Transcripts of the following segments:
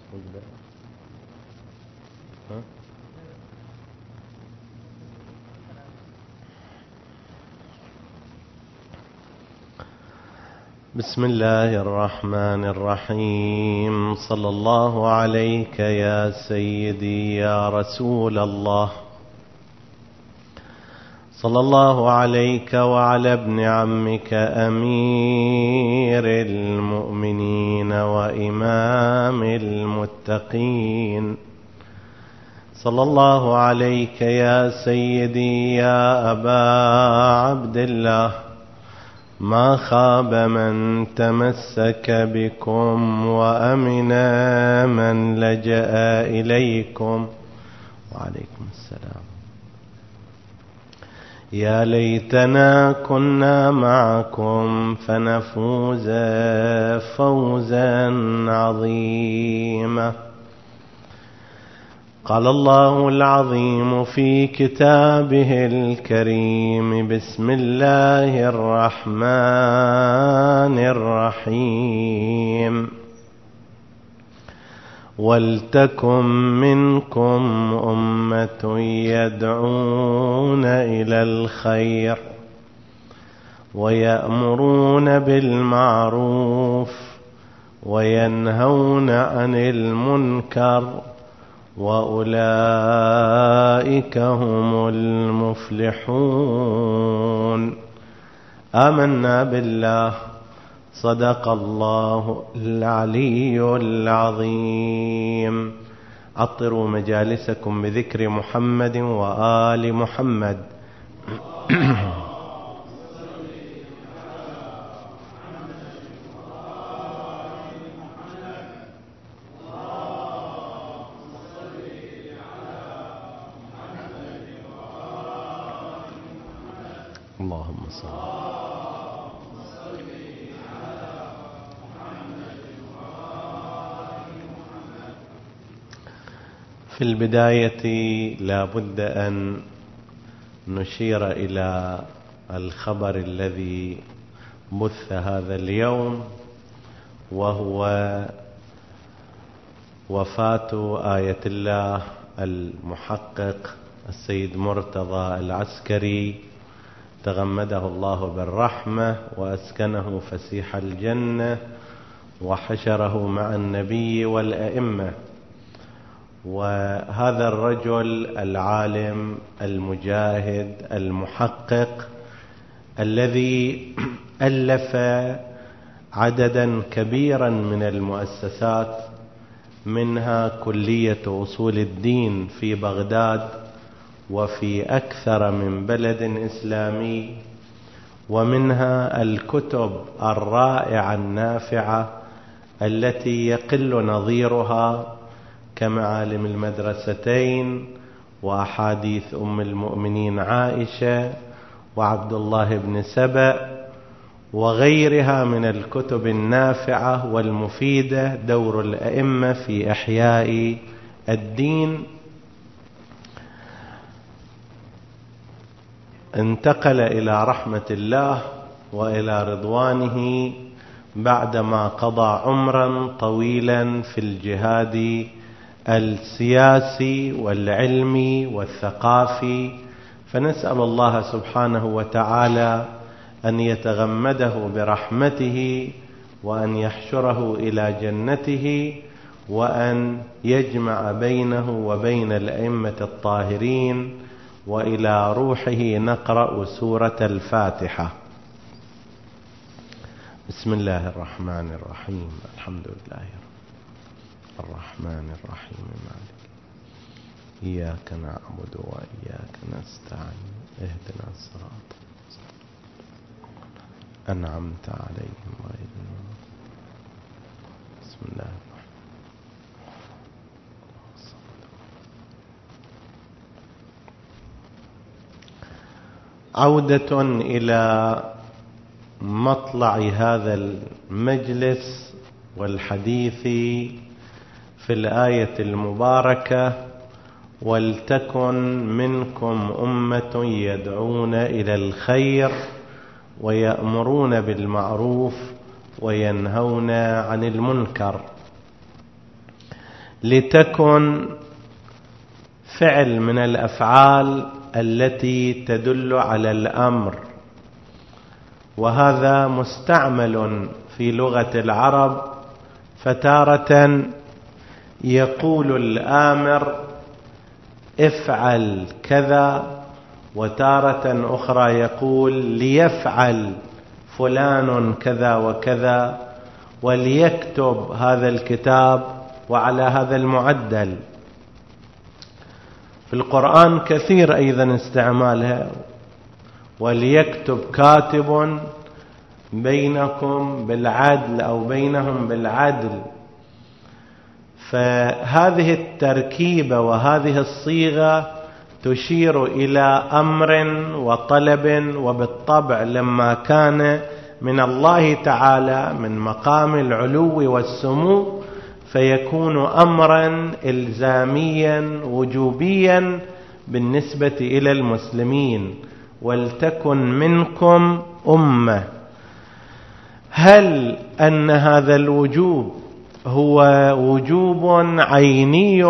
بسم الله الرحمن الرحيم. صلى الله عليك يا سيدي يا رسول الله، صلى الله عليك وعلى ابن عمك أمير المؤمنين وإمام المتقين، صلى الله عليك يا سيدي يا أبا عبد الله. ما خاب من تمسك بكم وأمن من لجأ إليكم. وعليكم السلام. يا ليتنا كنا معكم فنفوز فوزا عظيما. قال الله العظيم في كتابه الكريم: بسم الله الرحمن الرحيم. ولتكن منكم أمة يدعون إلى الخير ويأمرون بالمعروف وينهون عن المنكر وأولئك هم المفلحون. آمنا بالله، صدق الله العلي العظيم. عطروا مجالسكم بذكر محمد وآل محمد. اللهم صل. في البداية لا بد أن نشير إلى الخبر الذي بث هذا اليوم، وهو وفاة آية الله المحقق السيد مرتضى العسكري، تغمده الله بالرحمة وأسكنه فسيح الجنة وحشره مع النبي والأئمة. وهذا الرجل العالم المجاهد المحقق الذي ألف عددا كبيرا من المؤسسات، منها كلية أصول الدين في بغداد وفي أكثر من بلد إسلامي، ومنها الكتب الرائعة النافعة التي يقل نظيرها كمعالم المدرستين وأحاديث أم المؤمنين عائشة وعبد الله بن سبأ وغيرها من الكتب النافعة والمفيدة. دور الأئمة في إحياء الدين. انتقل إلى رحمة الله وإلى رضوانه بعدما قضى عمرا طويلا في الجهاد السياسي والعلمي والثقافي، فنسأل الله سبحانه وتعالى أن يتغمده برحمته وأن يحشره إلى جنته وأن يجمع بينه وبين الأئمة الطاهرين. وإلى روحه نقرأ سورة الفاتحة. بسم الله الرحمن الرحيم. الحمد لله الرحمن الرحيم مالك إياك نعبد وإياك نستعين اهدنا الصراط أنعمت عليهم غير المغضوب. بسم الله الرحمن. عودة إلى مطلع هذا المجلس والحديث في الآية المباركة: ولتكن منكم أمة يدعون إلى الخير ويأمرون بالمعروف وينهون عن المنكر. لتكن فعل من الأفعال التي تدل على الأمر، وهذا مستعمل في لغة العرب، فتارة يقول الآمر افعل كذا، وتارة أخرى يقول ليفعل فلان كذا وكذا، وليكتب هذا الكتاب وعلى هذا المعدل. في القرآن كثير أيضا استعمالها، وليكتب كاتب بينكم بالعدل أو بينهم بالعدل. فهذه التركيبة وهذه الصيغة تشير إلى أمر وطلب، وبالطبع لما كان من الله تعالى من مقام العلو والسمو فيكون أمرا إلزاميا وجوبيا بالنسبة إلى المسلمين. ولتكن منكم أمة. هل أن هذا الوجوب هو وجوب عيني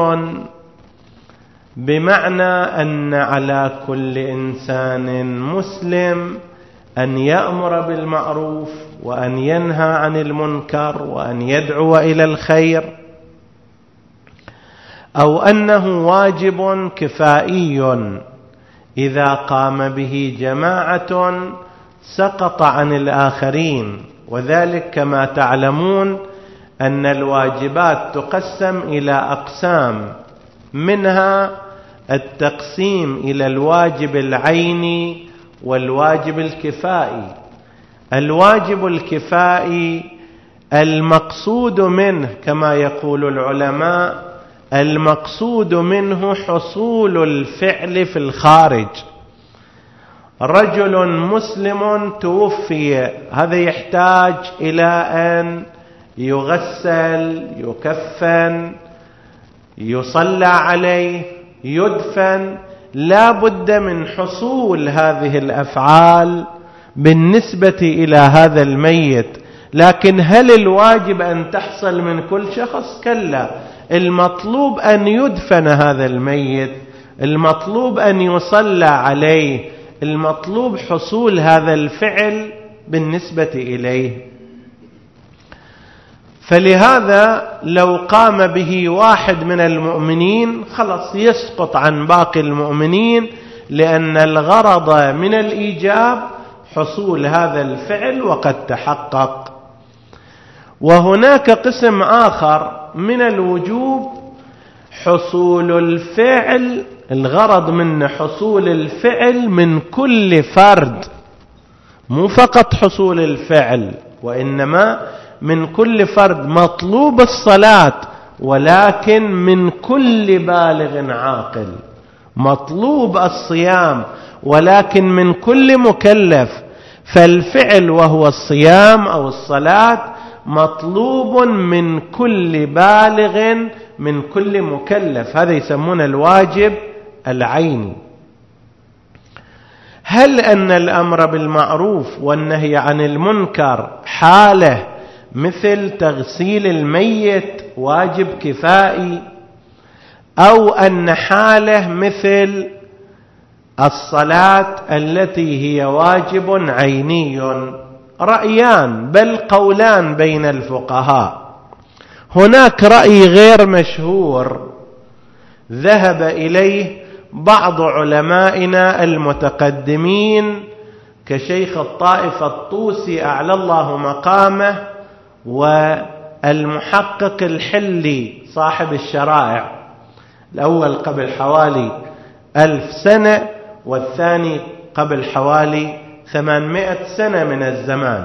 بمعنى أن على كل إنسان مسلم أن يأمر بالمعروف وأن ينهى عن المنكر وأن يدعو إلى الخير، أو أنه واجب كفائي إذا قام به جماعة سقط عن الآخرين؟ وذلك كما تعلمون أن الواجبات تقسم إلى أقسام، منها التقسيم إلى الواجب العيني والواجب الكفائي. الواجب الكفائي المقصود منه كما يقول العلماء، المقصود منه حصول الفعل في الخارج. رجل مسلم توفي، هذا يحتاج إلى أن يغسل، يكفن، يصلى عليه، يدفن. لا بد من حصول هذه الأفعال بالنسبة إلى هذا الميت. لكن هل الواجب أن تحصل من كل شخص؟ كلا، المطلوب أن يدفن هذا الميت، المطلوب أن يصلى عليه، المطلوب حصول هذا الفعل بالنسبة إليه. فلهذا لو قام به واحد من المؤمنين خلص يسقط عن باقي المؤمنين، لأن الغرض من الإيجاب حصول هذا الفعل وقد تحقق. وهناك قسم آخر من الوجوب حصول الفعل، الغرض منه حصول الفعل من كل فرد، مو فقط حصول الفعل وإنما من كل فرد. مطلوب الصلاة ولكن من كل بالغ عاقل، مطلوب الصيام ولكن من كل مكلف. فالفعل وهو الصيام أو الصلاة مطلوب من كل بالغ من كل مكلف، هذا يسمونه الواجب العيني. هل أن الأمر بالمعروف والنهي عن المنكر حاله مثل تغسيل الميت واجب كفائي، أو أن حاله مثل الصلاة التي هي واجب عيني؟ رأيان بل قولان بين الفقهاء. هناك رأي غير مشهور ذهب إليه بعض علمائنا المتقدمين كشيخ الطائفة الطوسي أعلى الله مقامه، والمحقق الحلي صاحب الشرائع، الأول قبل حوالي 1000 سنة والثاني قبل حوالي 800 سنة من الزمان.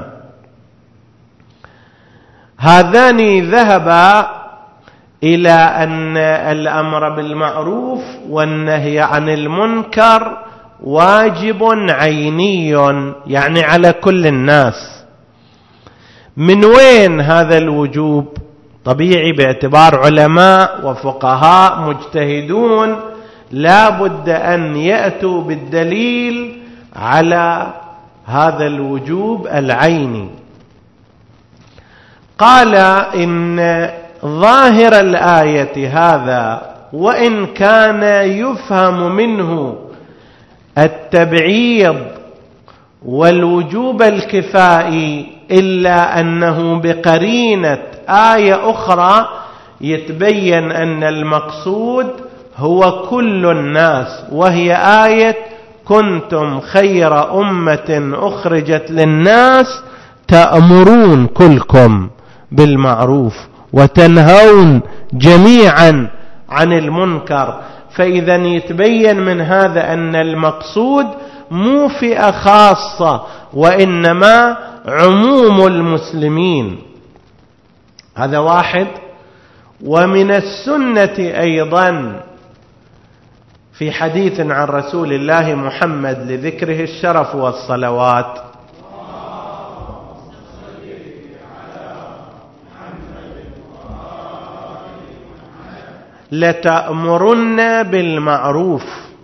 هذان ذهبا إلى أن الأمر بالمعروف والنهي عن المنكر واجب عيني، يعني على كل الناس. من وين هذا الوجوب؟ طبيعي باعتبار علماء وفقهاء مجتهدون لا بد أن يأتوا بالدليل على هذا الوجوب العيني. قال إن ظاهر الآية هذا وإن كان يفهم منه التبعيض والوجوب الكفائي، إلا أنه بقرينة آية أخرى يتبين أن المقصود هو كل الناس، وهي آية كنتم خير أمة أخرجت للناس تأمرون كلكم بالمعروف وتنهون جميعا عن المنكر. فإذا يتبين من هذا أن المقصود مو فئة خاصة وإنما عموم المسلمين. هذا واحد. ومن السنة أيضا في حديث عن رسول الله محمد لذكره الشرف والصلوات: لتأمرن بالمعروف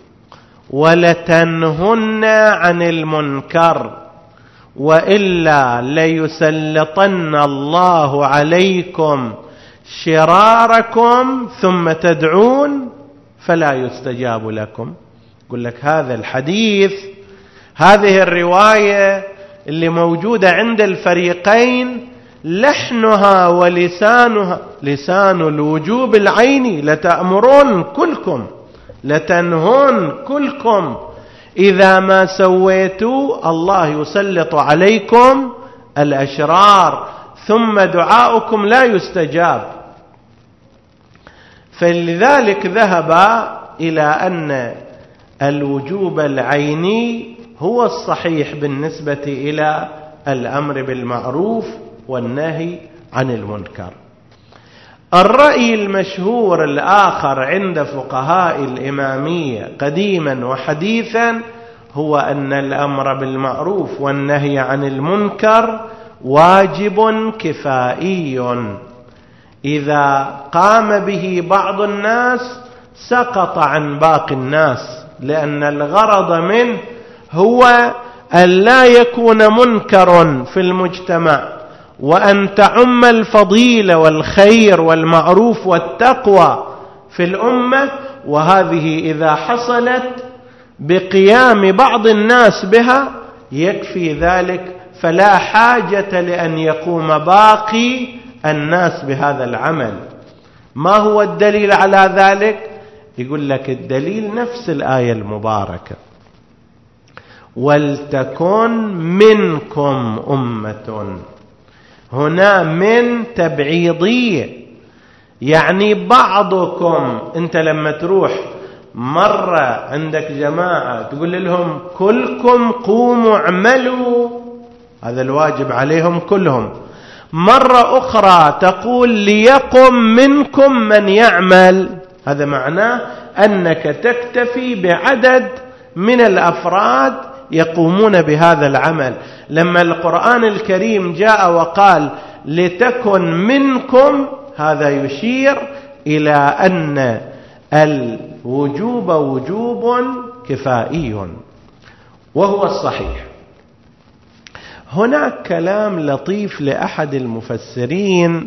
ولتنهن عن المنكر وإلا ليسلطن الله عليكم شراركم ثم تدعون فلا يستجاب لكم. يقول لك هذا الحديث، هذه الرواية اللي موجودة عند الفريقين، لحنها ولسانها لسان الوجوب العيني: لتأمرون كلكم لتنهون كلكم، إذا ما سويتوا الله يسلط عليكم الأشرار ثم دعاؤكم لا يستجاب. فلذلك ذهب إلى أن الوجوب العيني هو الصحيح بالنسبة إلى الأمر بالمعروف والنهي عن المنكر. الرأي المشهور الآخر عند فقهاء الإمامية قديما وحديثا هو أن الأمر بالمعروف والنهي عن المنكر واجب كفائي، إذا قام به بعض الناس سقط عن باقي الناس، لأن الغرض منه هو أن لا يكون منكر في المجتمع، وأن تعم الفضيلة والخير والمعروف والتقوى في الأمة. وهذه إذا حصلت بقيام بعض الناس بها يكفي ذلك، فلا حاجة لأن يقوم باقي الناس بهذا العمل. ما هو الدليل على ذلك؟ يقول لك الدليل نفس الآية المباركة: ولتكن منكم أمة. هنا من تبعيضية، يعني بعضكم. أنت لما تروح مرة عندك جماعة تقول لهم كلكم قوموا اعملوا، هذا الواجب عليهم كلهم. مرة أخرى تقول ليقم منكم من يعمل، هذا معناه أنك تكتفي بعدد من الأفراد يقومون بهذا العمل. لما القرآن الكريم جاء وقال لتكن منكم، هذا يشير إلى أن الوجوب وجوب كفائي، وهو الصحيح. هناك كلام لطيف لأحد المفسرين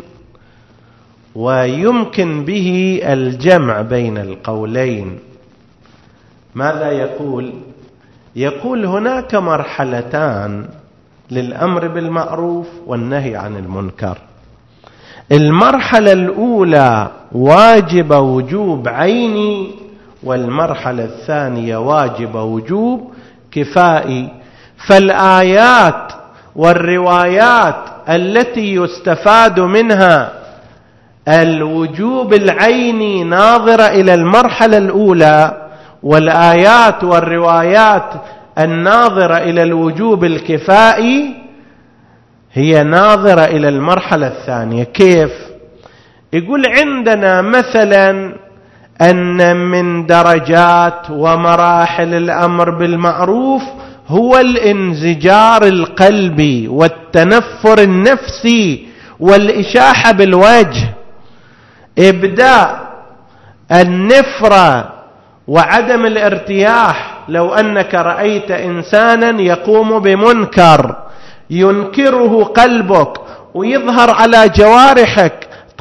ويمكن به الجمع بين القولين. ماذا يقول؟ يقول هناك مرحلتان للأمر بالمعروف والنهي عن المنكر. المرحلة الأولى واجب وجوب عيني، والمرحلة الثانية واجب وجوب كفائي. فالآيات والروايات التي يستفاد منها الوجوب العيني ناظرة إلى المرحلة الأولى، والآيات والروايات الناظرة إلى الوجوب الكفائي هي ناظرة إلى المرحلة الثانية. كيف؟ يقول عندنا مثلا أن من درجات ومراحل الأمر بالمعروف هو الانزجار القلبي والتنفر النفسي والإشاحة بالوجه. إبداء النفرة وعدم الارتياح، لو أنك رأيت إنسانا يقوم بمنكر ينكره قلبك ويظهر على جوارحك،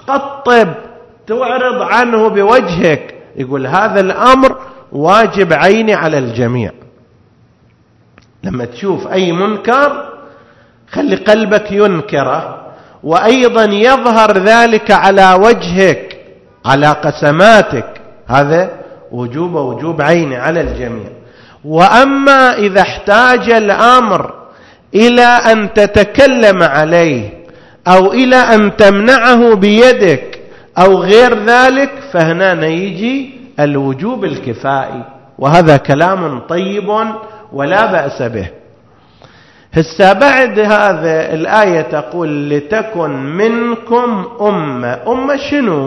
تقطب تعرض عنه بوجهك. يقول هذا الأمر واجب عيني على الجميع. لما تشوف أي منكر خلي قلبك ينكره، وأيضا يظهر ذلك على وجهك على قسماتك، هذا وجوب عيني على الجميع. وأما إذا احتاج الأمر إلى أن تتكلم عليه أو إلى أن تمنعه بيدك أو غير ذلك، فهنا يجي الوجوب الكفائي، وهذا كلام طيب ولا بأس به. هسه بعد هذا الآية تقول لتكن منكم أمة شنو؟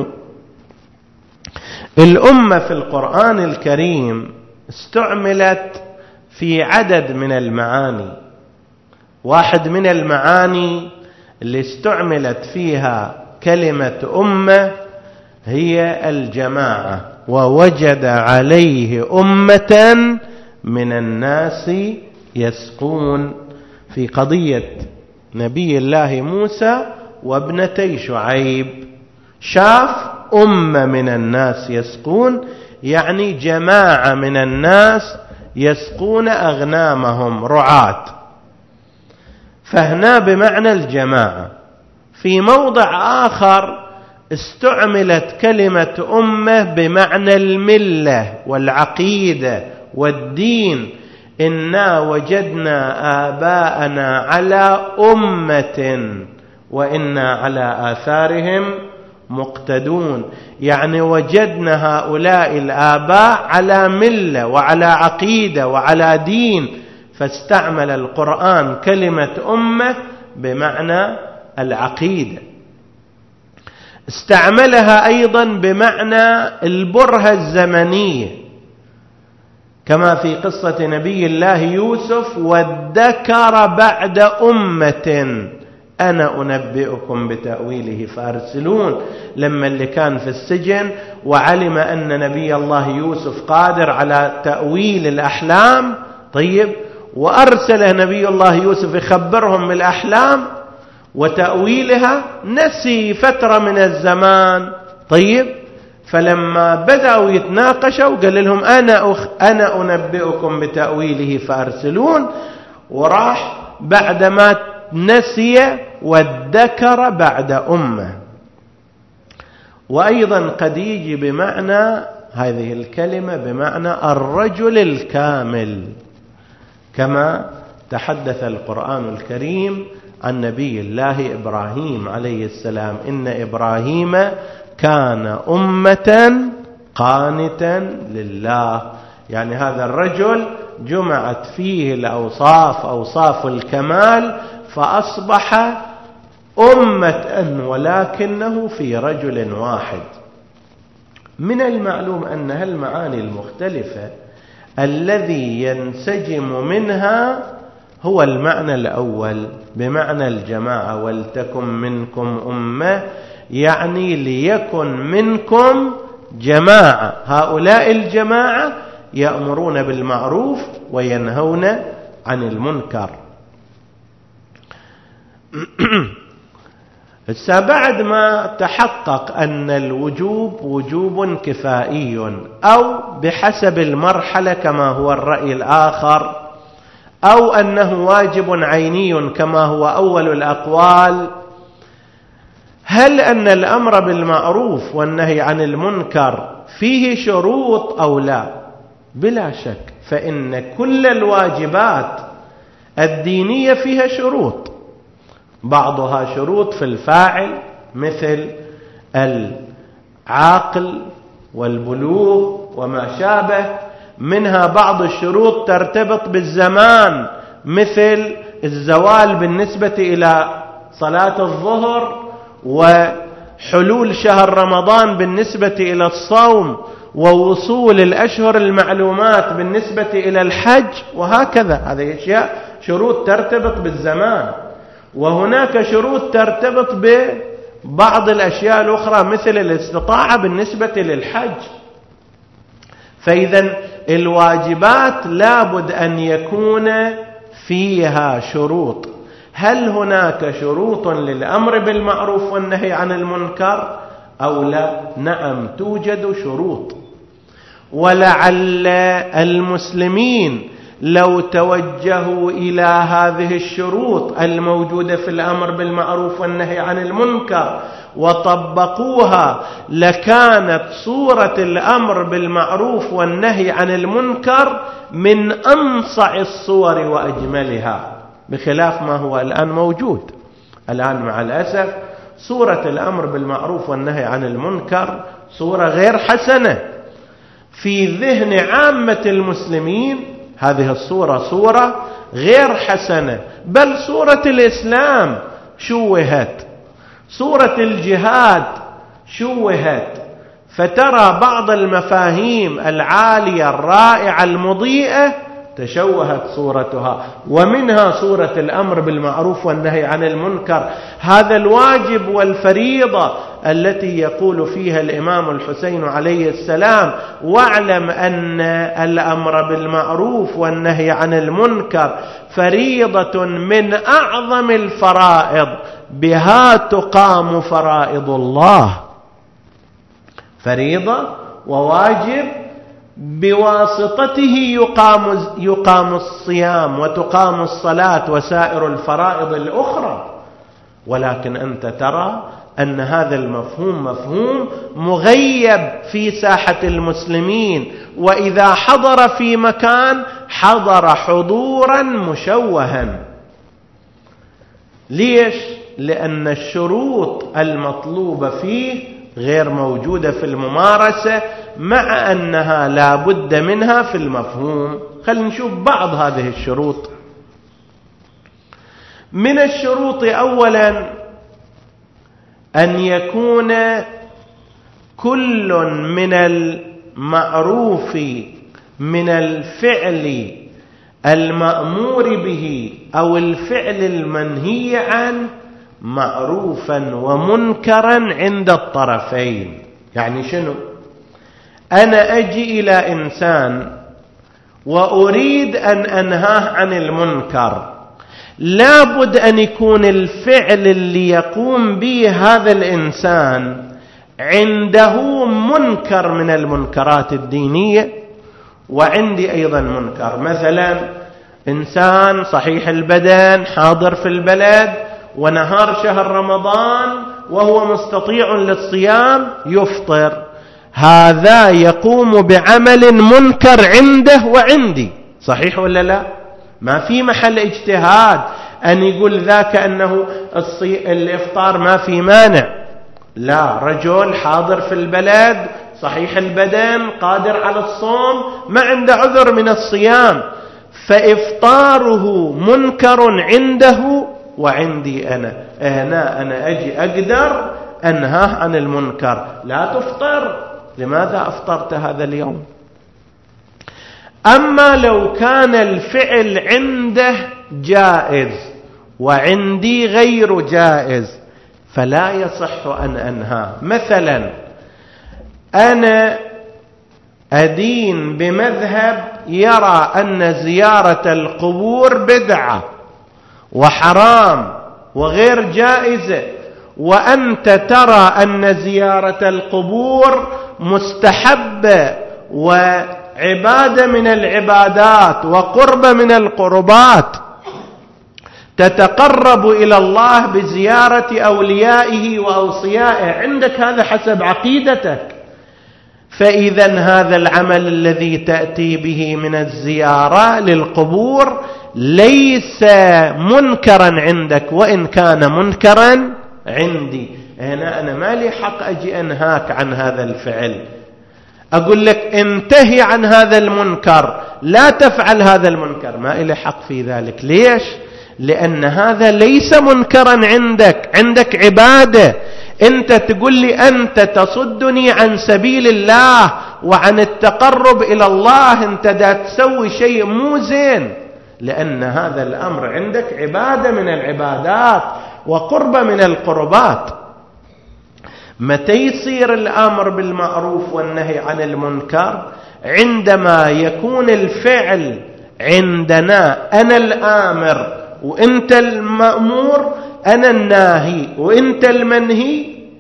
الأمة في القرآن الكريم استعملت في عدد من المعاني. واحد من المعاني اللي استعملت فيها كلمة أمة هي الجماعة، ووجد عليه أمة من الناس يسقون، في قضية نبي الله موسى وابنتي شعيب. شاف أمة من الناس يسقون، يعني جماعة من الناس يسقون أغنامهم، رعاة، فهنا بمعنى الجماعة. في موضع آخر استعملت كلمة أمة بمعنى الملة والعقيدة والدين. إنا وجدنا آباءنا على أمة وإنا على آثارهم مقتدون، يعني وجدنا هؤلاء الآباء على ملة وعلى عقيدة وعلى دين، فاستعمل القرآن كلمة أمة بمعنى العقيدة. استعملها أيضا بمعنى البرهة الزمنية، كما في قصة نبي الله يوسف: وادكر بعد أمة أنا أنبئكم بتأويله فأرسلون. لما اللي كان في السجن وعلم أن نبي الله يوسف قادر على تأويل الأحلام، طيب، وأرسل نبي الله يوسف يخبرهم بالأحلام وتأويلها، نسي فترة من الزمان، طيب، فلما بدأوا يتناقشوا قال لهم أنا أنبئكم بتأويله فأرسلون، وراح بعدما نسي وادكر بعد أمة. وأيضا قد يجي بمعنى هذه الكلمة بمعنى الرجل الكامل، كما تحدث القرآن الكريم عن نبي الله إبراهيم عليه السلام: إن إبراهيم كان أمة قانتا لله. يعني هذا الرجل جمعت فيه الأوصاف، أوصاف الكمال، فأصبح أمة ولكنه في رجل واحد. من المعلوم أن هالمعاني المختلفة الذي ينسجم منها هو المعنى الأول بمعنى الجماعة: ولتكن منكم أمة، يعني ليكن منكم جماعة. هؤلاء الجماعة يأمرون بالمعروف وينهون عن المنكر. بعد ما تحقق أن الوجوب وجوب كفائي أو بحسب المرحلة كما هو الرأي الآخر، أو أنه واجب عيني كما هو أول الأقوال، هل أن الأمر بالمعروف والنهي عن المنكر فيه شروط أو لا؟ بلا شك، فإن كل الواجبات الدينية فيها شروط، بعضها شروط في الفاعل مثل العاقل والبلوغ وما شابه، منها بعض الشروط ترتبط بالزمان مثل الزوال بالنسبة إلى صلاة الظهر، وحلول شهر رمضان بالنسبة إلى الصوم، ووصول الأشهر المعلومات بالنسبة إلى الحج، وهكذا. هذه أشياء شروط ترتبط بالزمان. وهناك شروط ترتبط ببعض الأشياء الأخرى مثل الاستطاعة بالنسبة للحج. فإذا الواجبات لابد أن يكون فيها شروط. هل هناك شروط للأمر بالمعروف والنهي عن المنكر؟ أو لا؟ نعم، توجد شروط. ولعل المسلمين لو توجهوا إلى هذه الشروط الموجودة في الأمر بالمعروف والنهي عن المنكر وطبقوها لكانت صورة الأمر بالمعروف والنهي عن المنكر من أنصع الصور وأجملها، بخلاف ما هو الآن موجود. الآن مع الأسف صورة الأمر بالمعروف والنهي عن المنكر صورة غير حسنة في ذهن عامة المسلمين. هذه الصورة صورة غير حسنة، بل صورة الإسلام شوهت، صورة الجهاد شوهت، فترى بعض المفاهيم العالية الرائعة المضيئة تشوهت صورتها، ومنها صورة الأمر بالمعروف والنهي عن المنكر، هذا الواجب والفريضة التي يقول فيها الإمام الحسين عليه السلام: واعلم أن الأمر بالمعروف والنهي عن المنكر فريضة من أعظم الفرائض، بها تقام فرائض الله. فريضة وواجب بواسطته يقام الصيام وتقام الصلاة وسائر الفرائض الأخرى. ولكن أنت ترى أن هذا المفهوم مفهوم مغيب في ساحة المسلمين، وإذا حضر في مكان حضر حضورا مشوها. ليش؟ لأن الشروط المطلوبة فيه غير موجودة في الممارسة، مع أنها لا بد منها في المفهوم. خلينا نشوف بعض هذه الشروط. من الشروط أولا أن يكون كل من المعروف من الفعل المأمور به أو الفعل المنهي عنه معروفا ومنكرا عند الطرفين. يعني شنو؟ أنا أجي إلى إنسان وأريد أن أنهاه عن المنكر، لابد أن يكون الفعل اللي يقوم به هذا الإنسان عنده منكر من المنكرات الدينية، وعندي أيضا منكر. مثلا إنسان صحيح البدن حاضر في البلد ونهار شهر رمضان وهو مستطيع للصيام يفطر، هذا يقوم بعمل منكر عنده وعندي، صحيح ولا لا؟ ما في محل اجتهاد أن يقول ذاك أنه الإفطار ما في مانع. لا، رجل حاضر في البلد صحيح البدن قادر على الصوم ما عنده عذر من الصيام، فإفطاره منكر عنده وعندي أنا أجي أقدر أنهاه عن المنكر. لا تفطر، لماذا أفطرت هذا اليوم؟ أما لو كان الفعل عنده جائز وعندي غير جائز فلا يصح أن أنهاه. مثلا أنا أدين بمذهب يرى أن زيارة القبور بدعة وحرام وغير جائزة، وأنت ترى أن زيارة القبور مستحبة وعبادة من العبادات وقربة من القربات، تتقرب إلى الله بزيارة أوليائه وأوصيائه، عندك هذا حسب عقيدتك. فإذا هذا العمل الذي تأتي به من الزيارة للقبور ليس منكرا عندك، وإن كان منكرا عندي. هنا أنا ما لي حق أجي أنهاك عن هذا الفعل، أقول لك انتهي عن هذا المنكر، لا تفعل هذا المنكر، ما لي حق في ذلك. ليش؟ لأن هذا ليس منكرا عندك عبادة. أنت تقول لي أنت تصدني عن سبيل الله وعن التقرب إلى الله، أنت دا تسوي شيء مو زين، لأن هذا الأمر عندك عبادة من العبادات وقربة من القربات. متى يصير الأمر بالمعروف والنهي عن المنكر؟ عندما يكون الفعل عندنا أنا الآمر وأنت المأمور، أنا الناهي وأنت المنهي،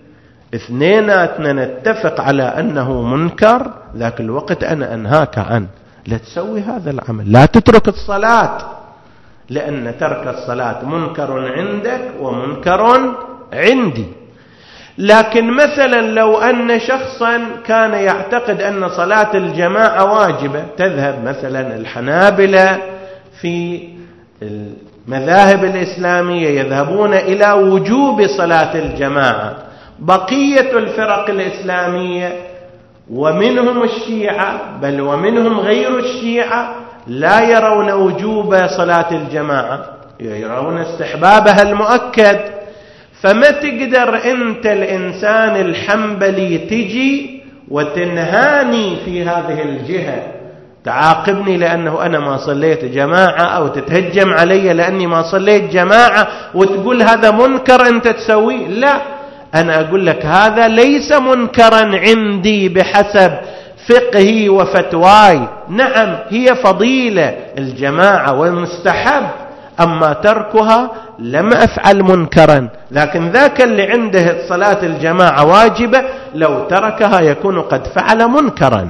اثنيناتنا نتفق على أنه منكر، ذاك الوقت أنا أنهاك عنه، لا تسوي هذا العمل، لا تترك الصلاة، لأن ترك الصلاة منكر عندك ومنكر عندي. لكن مثلا لو أن شخصا كان يعتقد أن صلاة الجماعة واجبة، تذهب مثلا الحنابلة في المذاهب الإسلامية يذهبون إلى وجوب صلاة الجماعة، بقية الفرق الإسلامية ومنهم الشيعة بل ومنهم غير الشيعة لا يرون وجوب صلاة الجماعة، يرون استحبابها المؤكد. فما تقدر أنت الإنسان الحنبلي تجي وتنهاني في هذه الجهة، تعاقبني لأنه أنا ما صليت جماعة، أو تتهجم علي لأني ما صليت جماعة وتقول هذا منكر أنت تسويه. لا، أنا أقول لك هذا ليس منكرا عندي بحسب فقهي وفتواي، نعم هي فضيلة الجماعة ومستحب، أما تركها لم أفعل منكرا. لكن ذاك اللي عنده صلاة الجماعة واجبة لو تركها يكون قد فعل منكرا.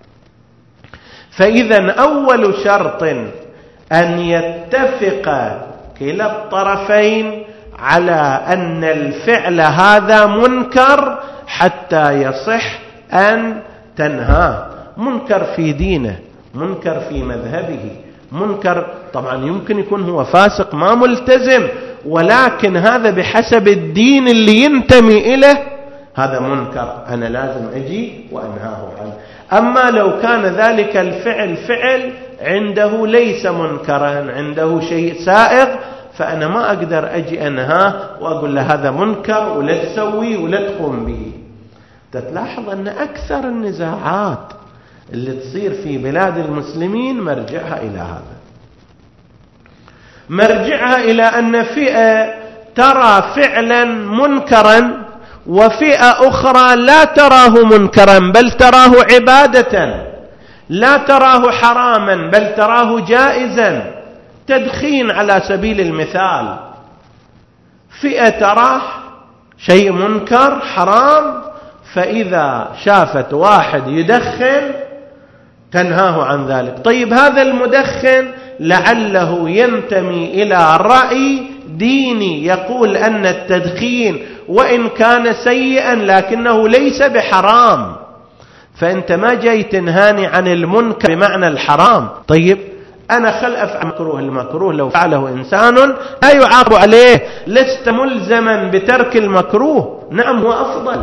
فإذا أول شرط أن يتفق كلا الطرفين على أن الفعل هذا منكر حتى يصح أن تنهاه. منكر في دينه، منكر في مذهبه، منكر طبعا يمكن يكون هو فاسق ما ملتزم، ولكن هذا بحسب الدين اللي ينتمي إليه هذا منكر، أنا لازم أجي وأنهاه عنه. أما لو كان ذلك الفعل فعل عنده ليس منكرا، عنده شيء سائغ، فأنا ما أقدر أجي أنهاه وأقول له هذا منكر ولا تسوي ولا تقوم به. تلاحظ أن أكثر النزاعات اللي تصير في بلاد المسلمين مرجعها إلى هذا، مرجعها إلى أن فئة ترى فعلا منكرا وفئة أخرى لا تراه منكرا بل تراه عبادة، لا تراه حراما بل تراه جائزا. تدخين على سبيل المثال، فئة تراه شيء منكر حرام، فإذا شافت واحد يدخن تنهاه عن ذلك. طيب هذا المدخن لعله ينتمي إلى رأي ديني يقول أن التدخين وإن كان سيئا لكنه ليس بحرام، فأنت ما جاي تنهاني عن المنكر بمعنى الحرام. طيب أنا خل أفعل مكروه، المكروه لو فعله إنسان لا يعاقب عليه، لست ملزما بترك المكروه، نعم هو أفضل.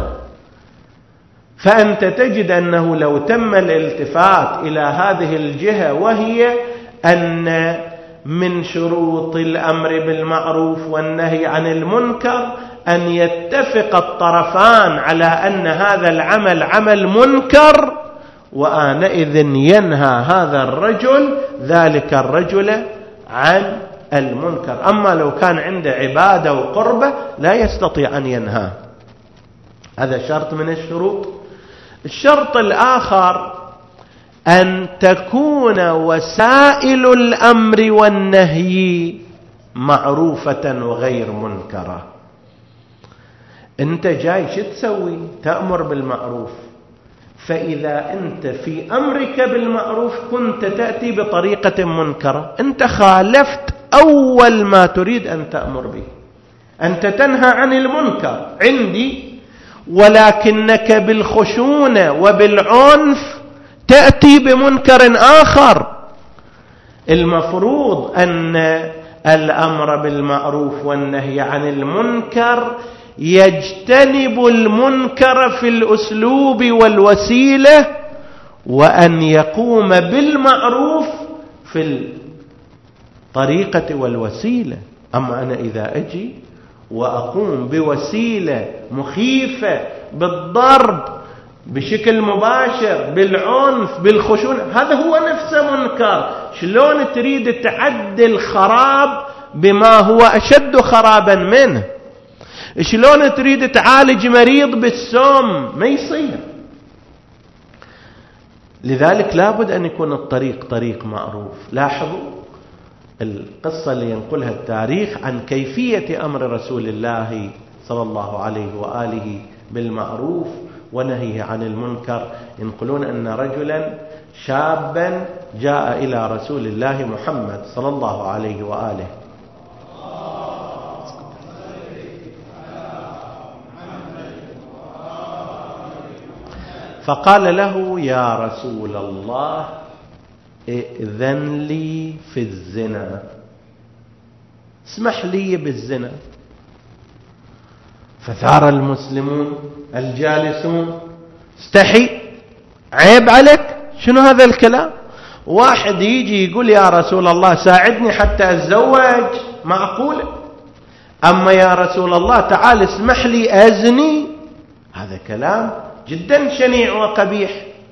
فأنت تجد أنه لو تم الالتفات إلى هذه الجهة، وهي أن من شروط الأمر بالمعروف والنهي عن المنكر أن يتفق الطرفان على أن هذا العمل عمل منكر، وآنئذ ينهى هذا الرجل ذلك الرجل عن المنكر. أما لو كان عنده عبادة وقربة لا يستطيع أن ينهى. هذا شرط من الشروط. الشرط الآخر أن تكون وسائل الأمر والنهي معروفة وغير منكرة. أنت جاي شو تسوي؟ تأمر بالمعروف، فإذا أنت في أمرك بالمعروف كنت تأتي بطريقة منكرة، أنت خالفت أول ما تريد أن تأمر به. أنت تنهى عن المنكر عندي، ولكنك بالخشونة وبالعنف تأتي بمنكر آخر. المفروض أن الأمر بالمعروف والنهي عن المنكر يجتنب المنكر في الأسلوب والوسيلة، وأن يقوم بالمعروف في الطريقة والوسيلة. أما أنا إذا أجي وأقوم بوسيلة مخيفة بالضرب بشكل مباشر بالعنف بالخشونة، هذا هو نفسه منكر. شلون تريد تعدل خراب بما هو أشد خرابا منه؟ شلون تريد تعالج مريض بالسم؟ ما يصير. لذلك لابد أن يكون الطريق طريق معروف. لاحظوا القصة اللي ينقلها التاريخ عن كيفية أمر رسول الله صلى الله عليه وآله بالمعروف ونهيه عن المنكر. ينقلون أن رجلا شابا جاء إلى رسول الله محمد صلى الله عليه وآله فقال له: يا رسول الله ائذن لي في الزنا، اسمح لي بالزنا. فثار المسلمون الجالسون: استحي، عيب عليك، شنو هذا الكلام؟ واحد يجي يقول: يا رسول الله ساعدني حتى أتزوج، معقول؟ أما يا رسول الله تعال اسمح لي أزني، هذا كلام جدا شنيع وقبيح.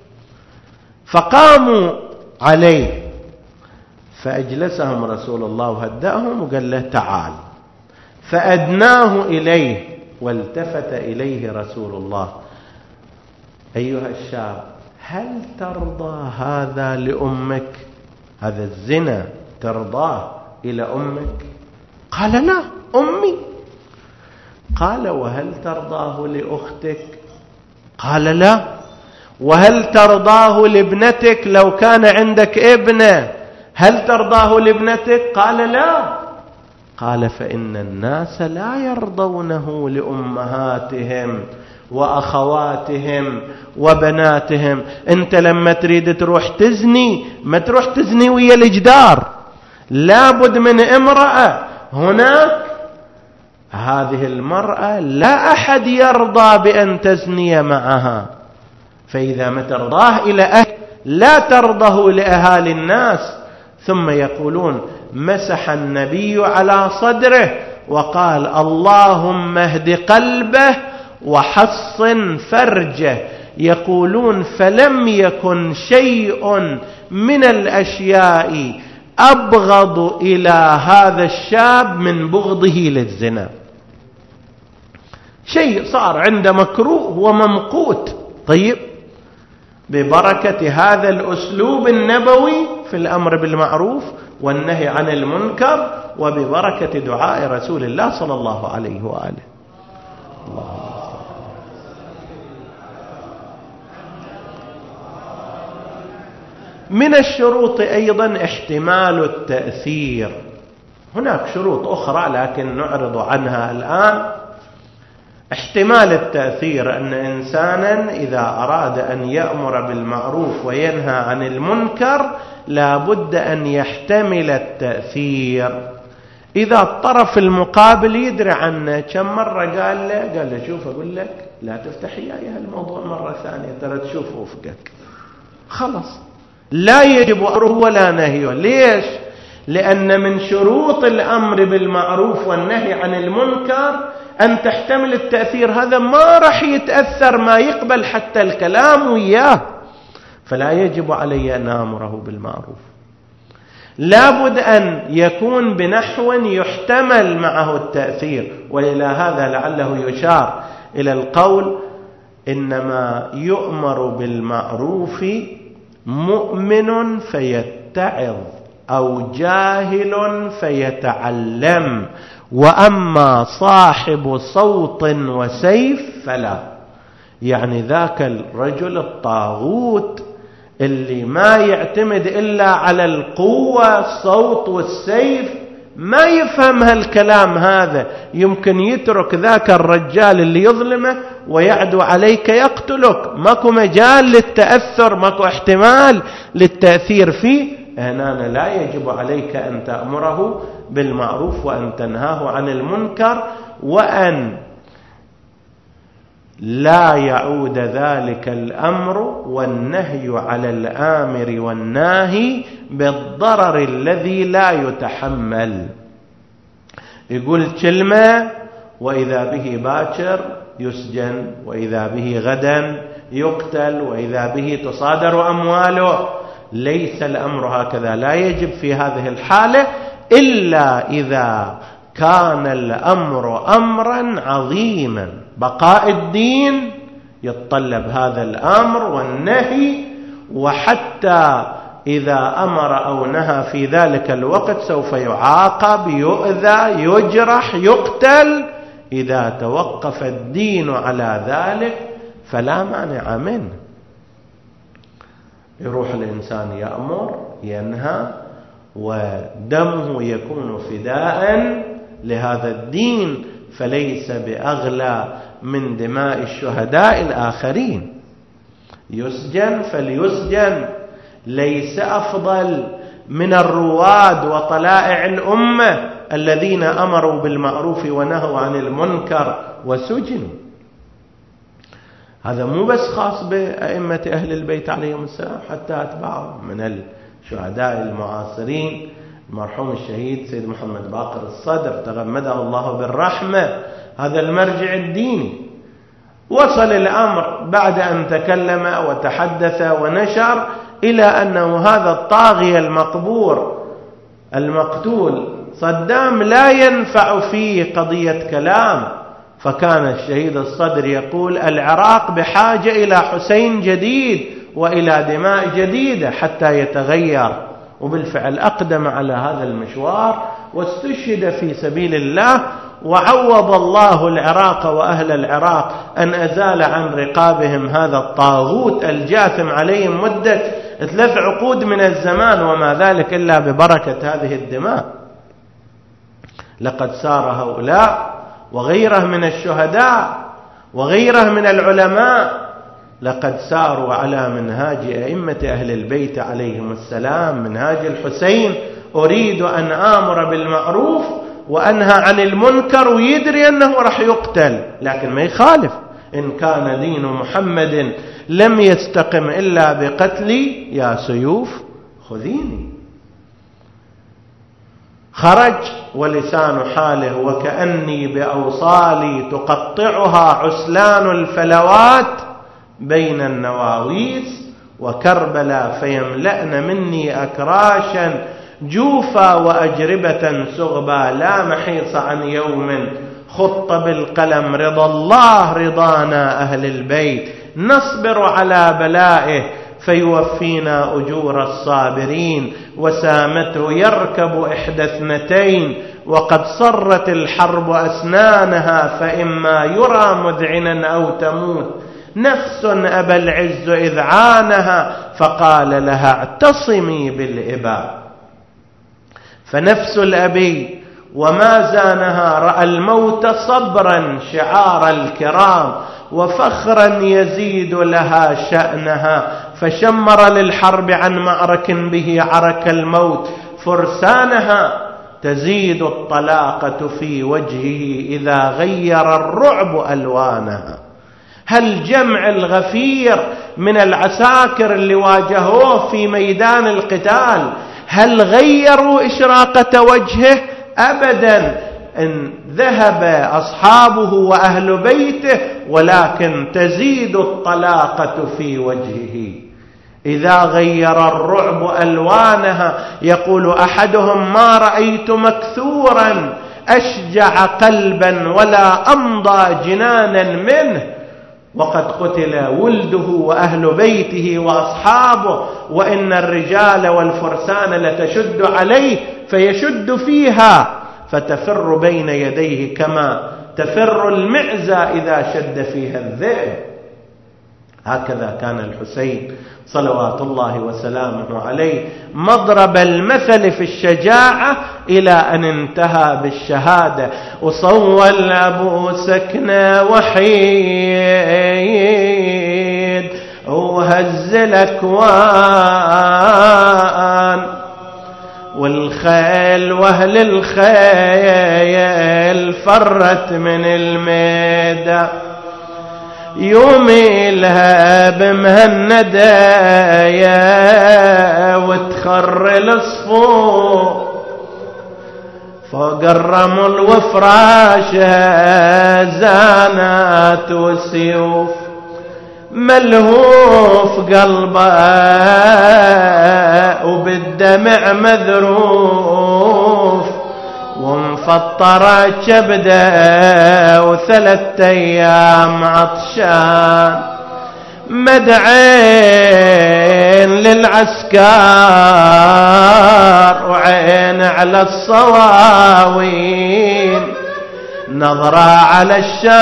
فقاموا عليه فأجلسهم رسول الله وهدأهم وقال له: تعال. فأدناه إليه والتفت إليه رسول الله: أيها الشاب، هل ترضى هذا لأمك؟ هذا الزنا ترضاه إلى أمك؟ قال: لا، أمي. قال: وهل ترضاه لأختك؟ قال: لا. وهل ترضاه لابنتك لو كان عندك ابنة؟ هل ترضاه لابنتك؟ قال: لا. قال: فإن الناس لا يرضونه لأمهاتهم وأخواتهم وبناتهم. أنت لما تريد تروح تزني ما تروح تزني ويا الجدار، لابد من امرأة هناك، هذه المرأة لا أحد يرضى بأن تزني معها، فإذا ما ترضاه إلى أهل لا ترضه لأهالي الناس. ثم يقولون: مسح النبي على صدره وقال: اللهم اهد قلبه وحصن فرجه. يقولون: فلم يكن شيء من الأشياء أبغض إلى هذا الشاب من بغضه للزنا. شيء صار عنده مكروه وممقوت. طيب، ببركة هذا الأسلوب النبوي في الأمر بالمعروف والنهي عن المنكر، وببركة دعاء رسول الله صلى الله عليه وآله. من الشروط أيضا احتمال التأثير. هناك شروط أخرى لكن نعرض عنها الآن. احتمال التأثير أن إنسانا إذا أراد أن يأمر بالمعروف وينهى عن المنكر لابد أن يحتمل التأثير. إذا الطرف المقابل يدري عنه، كم مرة قال له شوف أقول لك لا تفتحي يا الموضوع مرة ثانية، ترى تشوف وفقك، خلص لا يجب أمره ولا نهيه. ليش؟ لأن من شروط الأمر بالمعروف والنهي عن المنكر أن تحتمل التأثير. هذا ما راح يتأثر، ما يقبل حتى الكلام وياه، فلا يجب علي أن آمره بالمعروف. لابد أن يكون بنحو يحتمل معه التأثير. وإلى هذا لعله يشار إلى القول: إنما يؤمر بالمعروف مؤمن فيتعظ أو جاهل فيتعلم، وأما صاحب صوت وسيف فلا. يعني ذاك الرجل الطاغوت اللي ما يعتمد إلا على القوة، الصوت والسيف، ما يفهم هالكلام هذا، يمكن يترك ذاك الرجال اللي يظلمه ويعدو عليك يقتلك، ماكو مجال للتأثر، ماكو احتمال للتأثير فيه. هنا لا يجب عليك أن تأمره بالمعروف وأن تنهاه عن المنكر، وأن لا يعود ذلك الأمر والنهي على الآمر والناهي بالضرر الذي لا يتحمل. يقول كلمة وإذا به باكر يسجن، وإذا به غدا يقتل، وإذا به تصادر أمواله. ليس الأمر هكذا، لا يجب في هذه الحالة إلا إذا كان الأمر أمرا عظيما. بقاء الدين يتطلب هذا الأمر والنهي، وحتى إذا أمر أو نهى في ذلك الوقت سوف يعاقب، يؤذى، يجرح، يقتل إذا توقف الدين على ذلك فلا مانع منه. يروح الإنسان يأمر ينهى ودمه يكون فداء لهذا الدين، فليس بأغلى من دماء الشهداء الآخرين. يسجن فليسجن، ليس أفضل من الرواد وطلائع الأمة الذين أمروا بالمعروف ونهوا عن المنكر وسجنوا. هذا مو بس خاص بأئمة أهل البيت عليهم السلام، حتى أتباعهم من الشهداء المعاصرين، المرحوم الشهيد سيد محمد باقر الصدر تغمده الله بالرحمة، هذا المرجع الديني. وصل الأمر بعد أن تكلم وتحدث ونشر إلى أنه هذا الطاغية المقبور المقتول صدام لا ينفع فيه قضية كلام. فكان الشهيد الصدر يقول العراق بحاجة إلى حسين جديد وإلى دماء جديدة حتى يتغير، وبالفعل أقدم على هذا المشوار واستشهد في سبيل الله، وعوض الله العراق وأهل العراق أن أزال عن رقابهم هذا الطاغوت الجاثم عليهم مدة 3 عقود من الزمان، وما ذلك إلا ببركة هذه الدماء. لقد سار هؤلاء وغيره من الشهداء وغيره من العلماء، لقد ساروا على منهاج أئمة أهل البيت عليهم السلام، منهاج الحسين: أريد أن آمر بالمعروف وأنهى عن المنكر، ويدري أنه راح يقتل لكن ما يخالف. إن كان دين محمد لم يستقم إلا بقتلي يا سيوف خذيني. خرج ولسان حاله وكأني بأوصالي تقطعها عسلان الفلوات بين النواويس، وكربلا فيملأن مني أكراشا جوفا وأجربة سغبا، لا محيص عن يوم خط بالقلم رضا الله رضانا أهل البيت، نصبر على بلائه فيوفينا أجور الصابرين، وسامته يركب 2 وقد صرت الحرب أسنانها، فإما يرى مذعنا أو تموت نفس أبى العز إذ عانها، فقال لها اعتصمي بالإباء. فنفس الأبي وما زانها رأى الموت صبرا شعار الكرام، وفخرا يزيد لها شأنها، فشمر للحرب عن معرك به عرك الموت فرسانها، تزيد الطلاقة في وجهه إذا غير الرعب ألوانها. هل جمع الغفير من العساكر اللي واجهوه في ميدان القتال هل غيروا إشراقة وجهه؟ أبدا. إن ذهب أصحابه وأهل بيته، ولكن تزيد الطلاقة في وجهه إذا غير الرعب ألوانها. يقول أحدهم: ما رأيت مكثورا أشجع قلبا ولا أمضى جنانا منه، وقد قتل ولده وأهل بيته وأصحابه، وإن الرجال والفرسان لتشد عليه فيشد فيها فتفر بين يديه كما تفر المعزة إذا شد فيها الذئب. هكذا كان الحسين صلوات الله وسلامه عليه مضرب المثل في الشجاعة، إلى أن انتهى بالشهادة. وصول أبو سكنة وحيد وهز الأكوان، والخيل وأهل الخيل فرت من الميدان، يوميلها بمهندة وتخر الصفوف فوق الرمل وفراشها زانات وسيوف، ملهوف قلبه وبالدمع مذروف، ومفطرة كبده و3 أيام عطشان، مدعين للعسكر وعين على الصواوين، نظرة على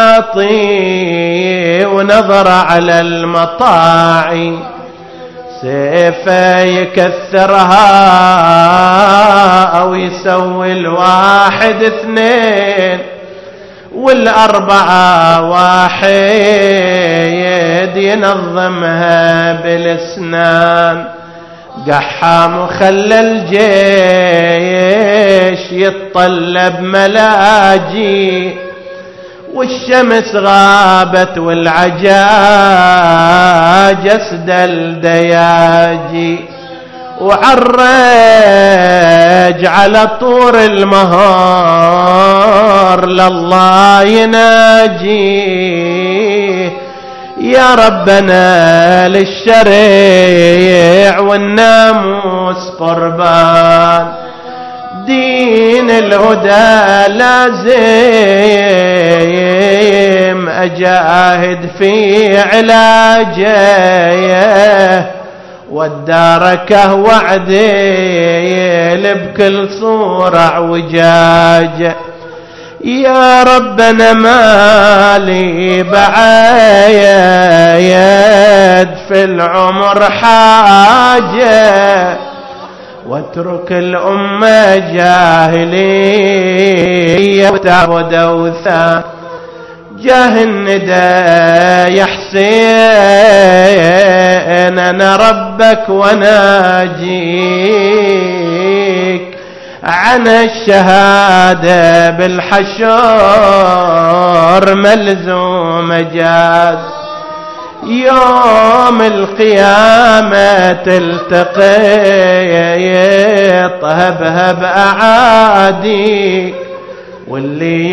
الشاطئ ونظرة على المطاعي، سيفه يكثرها أو يسوي الواحد اثنين، والأربعة واحد ينظمها بالاسنان. قحام وخلى الجيش يتطلب ملاجي، والشمس غابت والعجاج اسد الدياجي، وعرج على طور المهار لله يناجيه. يا ربنا للشريع والناموس قربان، دين الهدى لازم أجاهد في علاجه، والداركه وعديل بكل صورة اعوجاج. يا ربنا مالي بعايد في العمر حاجة، واترك الأمة جاهلية وتعبد أوثان. جاه الندى يا حسين أنا ربك وناجيك، عن الشهادة بالحشر ملزوم جاز. يوم القيامة تلتقي طهبها بأعاديك، واللي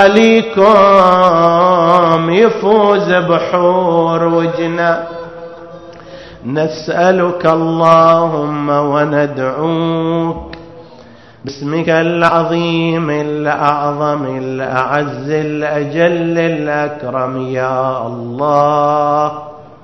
يواليكم يفوز بحور وجنة. نسألك اللهم وندعوك باسمك العظيم الأعظم الأعز الأجل الأكرم يا الله،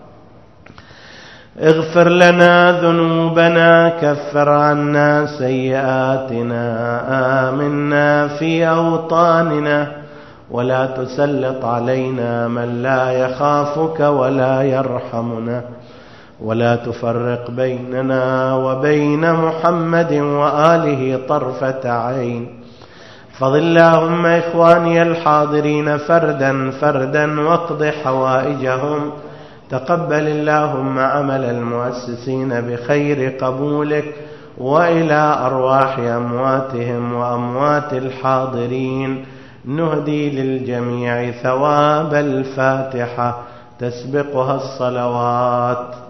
اغفر لنا ذنوبنا، كفر عنا سيئاتنا، آمنا في أوطاننا، ولا تسلط علينا من لا يخافك ولا يرحمنا، ولا تفرق بيننا وبين محمد وآله طرفة عين. احفظ اللهم إخواني الحاضرين فردا فردا واقض حوائجهم. تقبل اللهم عمل المؤسسين بخير قبولك، وإلى أرواح أمواتهم وأموات الحاضرين نهدي للجميع ثواب الفاتحة تسبقها الصلوات.